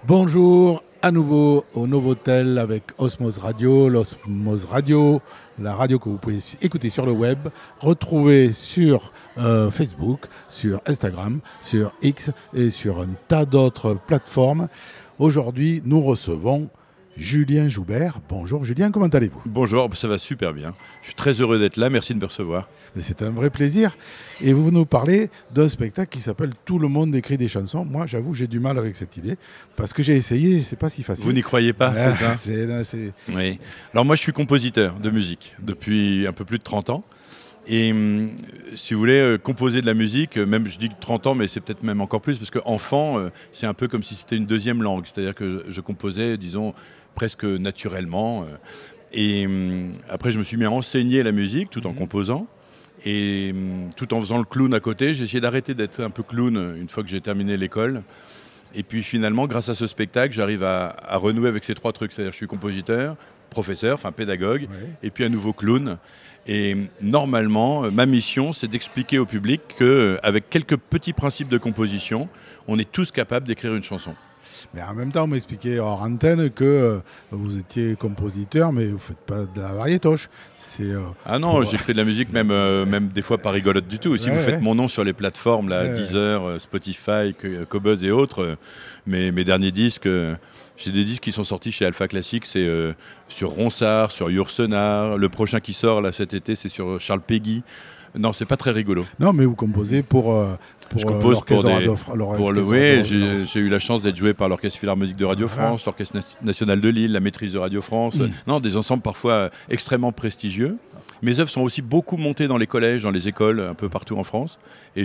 Bonjour à nouveau au Novotel avec Osmose Radio. L'Osmose Radio, la radio que vous pouvez écouter sur le web, retrouver sur Facebook, sur Instagram, sur X et sur un tas d'autres plateformes. Aujourd'hui, nous recevons Julien Joubert. Bonjour Julien, comment allez-vous ? Bonjour, ça va super bien. Je suis très heureux d'être là, merci de me recevoir. C'est un vrai plaisir. Et vous nous parlez d'un spectacle qui s'appelle « Tout le monde écrit des chansons ». Moi, j'avoue, j'ai du mal avec cette idée, parce que j'ai essayé et c'est pas si facile. Vous n'y croyez pas, c'est ça Oui. Alors moi, je suis compositeur de musique depuis un peu plus de 30 ans. Et si vous voulez, composer de la musique, même je dis 30 ans, mais c'est peut-être même encore plus, parce qu'enfant, c'est un peu comme si c'était une deuxième langue. C'est-à-dire que je composais, disons, presque naturellement. Et après, je me suis mis à enseigner la musique tout en composant. Et tout en faisant le clown à côté, j'ai essayé d'arrêter d'être un peu clown une fois que j'ai terminé l'école. Et puis finalement, grâce à ce spectacle, j'arrive à renouer avec ces trois trucs. C'est-à-dire que je suis compositeur, professeur, enfin pédagogue, et puis à nouveau clown. Et normalement, ma mission, c'est d'expliquer au public qu'avec quelques petits principes de composition, on est tous capables d'écrire une chanson. Mais en même temps, on m'expliquait hors antenne que vous étiez compositeur, mais vous ne faites pas de la variétoche. Ah non, j'écris de la musique même des fois pas rigolote du tout. Si vous faites mon nom sur les plateformes, là, Deezer, Spotify, Qobuz et autres, mes derniers disques, j'ai des disques qui sont sortis chez Alpha Classics, c'est sur Ronsard, sur Yourcenar. Le prochain qui sort là cet été, c'est sur Charles Péguy. Non, c'est pas très rigolo. Non, mais vous composez pour je compose pour le. J'ai eu la chance d'être joué par l'Orchestre Philharmonique de Radio France, l'Orchestre National de Lille, la Maîtrise de Radio France. Non, des ensembles parfois extrêmement prestigieux. Mes œuvres sont aussi beaucoup montées dans les collèges, dans les écoles, un peu partout en France.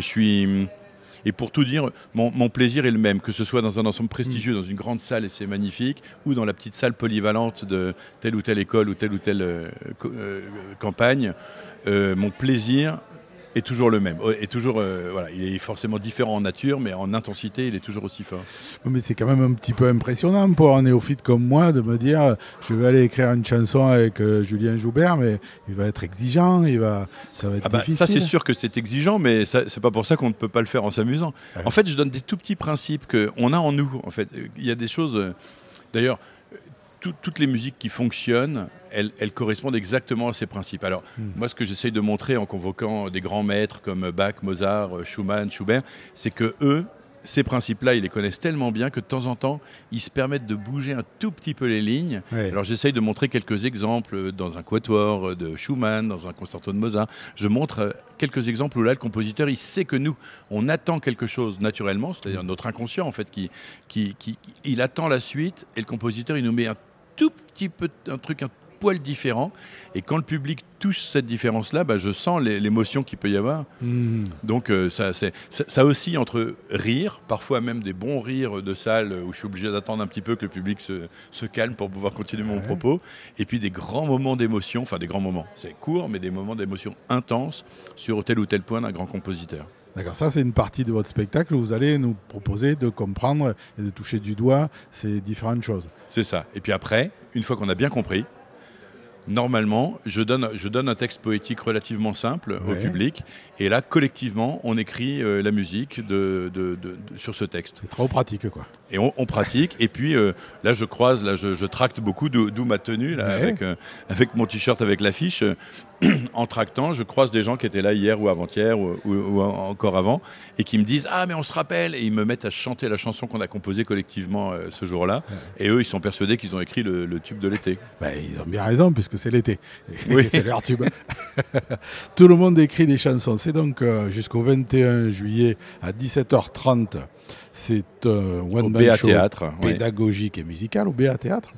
Et pour tout dire, mon plaisir est le même, que ce soit dans un ensemble prestigieux, dans une grande salle, et c'est magnifique, ou dans la petite salle polyvalente de telle ou telle école ou telle campagne. Mon plaisir est toujours le même. Il est forcément différent en nature, mais en intensité, il est toujours aussi fort. Mais c'est quand même un petit peu impressionnant pour un néophyte comme moi de me dire je vais aller écrire une chanson avec Julien Joubert, mais il va être exigeant, ça va être difficile. Ça, c'est sûr que c'est exigeant, mais c'est pas pour ça qu'on ne peut pas le faire en s'amusant. En fait, je donne des tout petits principes qu'on a en nous. En fait, il y a des choses... D'ailleurs, toutes les musiques qui fonctionnent, elles correspondent exactement à ces principes. Alors, moi, ce que j'essaye de montrer en convoquant des grands maîtres comme Bach, Mozart, Schumann, Schubert, c'est que eux, ces principes-là, ils les connaissent tellement bien que de temps en temps, ils se permettent de bouger un tout petit peu les lignes. Alors, j'essaye de montrer quelques exemples dans un quatuor de Schumann, dans un concerto de Mozart. Je montre quelques exemples où là, le compositeur, il sait que nous, on attend quelque chose naturellement, c'est-à-dire notre inconscient, en fait, il attend la suite, et le compositeur, il nous met un tout petit peu, un truc un poil différent, et quand le public touche cette différence-là, je sens l'émotion qu'il peut y avoir. Donc ça oscille entre rire, parfois même des bons rires de salle où je suis obligé d'attendre un petit peu que le public se calme pour pouvoir continuer mon propos, et puis des grands moments d'émotion, enfin des grands moments, c'est court, mais des moments d'émotion intenses sur tel ou tel point d'un grand compositeur. D'accord, ça c'est une partie de votre spectacle où vous allez nous proposer de comprendre et de toucher du doigt ces différentes choses. C'est ça. Et puis après, une fois qu'on a bien compris, normalement, je donne un texte poétique relativement simple au public, et là, collectivement, on écrit la musique sur ce texte. C'est trop pratique, quoi. Et on pratique, et puis là, je tracte beaucoup, d'où ma tenue, là, avec mon t-shirt, avec l'affiche. En tractant, je croise des gens qui étaient là hier ou avant-hier ou encore avant, et qui me disent « Ah, mais on se rappelle !» Et ils me mettent à chanter la chanson qu'on a composée collectivement ce jour-là. Et eux, ils sont persuadés qu'ils ont écrit le tube de l'été. Ils ont bien raison, puisque c'est l'été. Oui. C'est leur tube. Tout le monde écrit des chansons. C'est donc jusqu'au 21 juillet à 17h30. C'est un one-man show pédagogique et musical au BA Théâtre.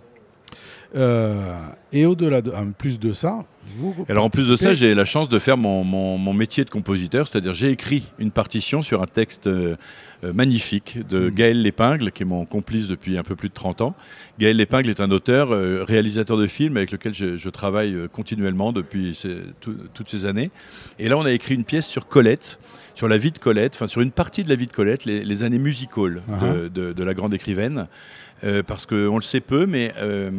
Et en plus de ça, alors en plus de ça, j'ai la chance de faire mon métier de compositeur, c'est-à-dire j'ai écrit une partition sur un texte magnifique de Gaël Lépingle, qui est mon complice depuis un peu plus de 30 ans. Gaël Lépingle est un auteur, réalisateur de films avec lequel je travaille continuellement depuis toutes ces années. Et là, on a écrit une pièce sur Colette, sur la vie de Colette, enfin sur une partie de la vie de Colette, les années musicales de la grande écrivaine. Parce qu'on le sait peu, mais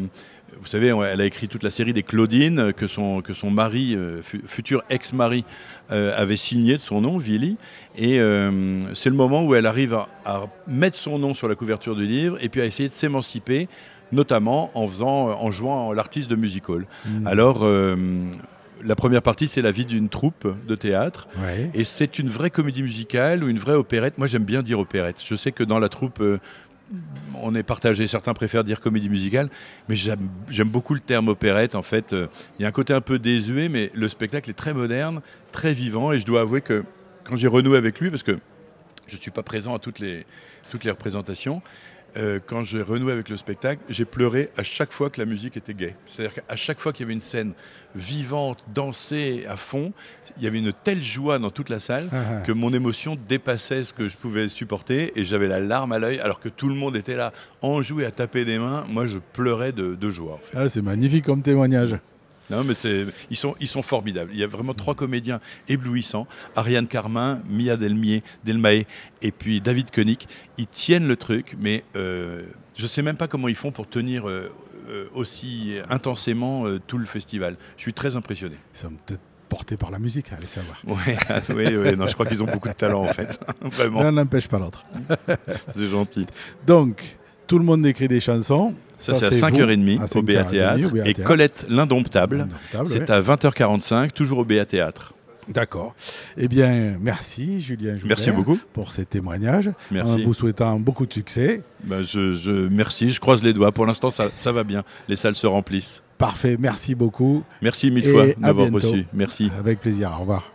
Vous savez, elle a écrit toute la série des Claudines que son mari, futur ex-mari, avait signé de son nom, Willy. Et c'est le moment où elle arrive à mettre son nom sur la couverture du livre et puis à essayer de s'émanciper, notamment en jouant l'artiste de music hall. Alors, la première partie, c'est la vie d'une troupe de théâtre. Ouais. Et c'est une vraie comédie musicale ou une vraie opérette. Moi, j'aime bien dire opérette. Je sais que dans la troupe, on est partagé. Certains préfèrent dire comédie musicale. Mais j'aime beaucoup le terme opérette. En fait, il y a un côté un peu désuet, mais le spectacle est très moderne, très vivant. Et je dois avouer que quand j'ai renoué avec lui, parce que je ne suis pas présent à toutes les représentations, quand j'ai renoué avec le spectacle, j'ai pleuré à chaque fois que la musique était gaie. C'est-à-dire qu'à chaque fois qu'il y avait une scène vivante, dansée à fond, il y avait une telle joie dans toute la salle que mon émotion dépassait ce que je pouvais supporter et j'avais la larme à l'œil alors que tout le monde était là, enjoué à taper des mains. Moi, je pleurais de joie. En fait. Ah, c'est magnifique comme témoignage. Non, mais ils sont formidables. Il y a vraiment 3 comédiens éblouissants. Ariane Carmin, Mia Delmae et puis David Koenig. Ils tiennent le truc, mais je ne sais même pas comment ils font pour tenir aussi intensément tout le festival. Je suis très impressionné. Ils sont peut-être portés par la musique, allez savoir. Oui, non, je crois qu'ils ont beaucoup de talent en fait. Vraiment. L'un n'empêche pas l'autre. C'est gentil. Donc, tout le monde écrit des chansons. Ça c'est à 5h30 au BA Théâtre. Et Colette l'Indomptable, c'est à 20h45, toujours au BA Théâtre. D'accord. Eh bien, merci Julien Joubert. Merci beaucoup pour ces témoignages. Merci. En vous souhaitant beaucoup de succès. Merci, je croise les doigts. Pour l'instant, ça va bien. Les salles se remplissent. Parfait, merci beaucoup. Merci 1000 fois de m'avoir reçu. Merci. Avec plaisir, au revoir.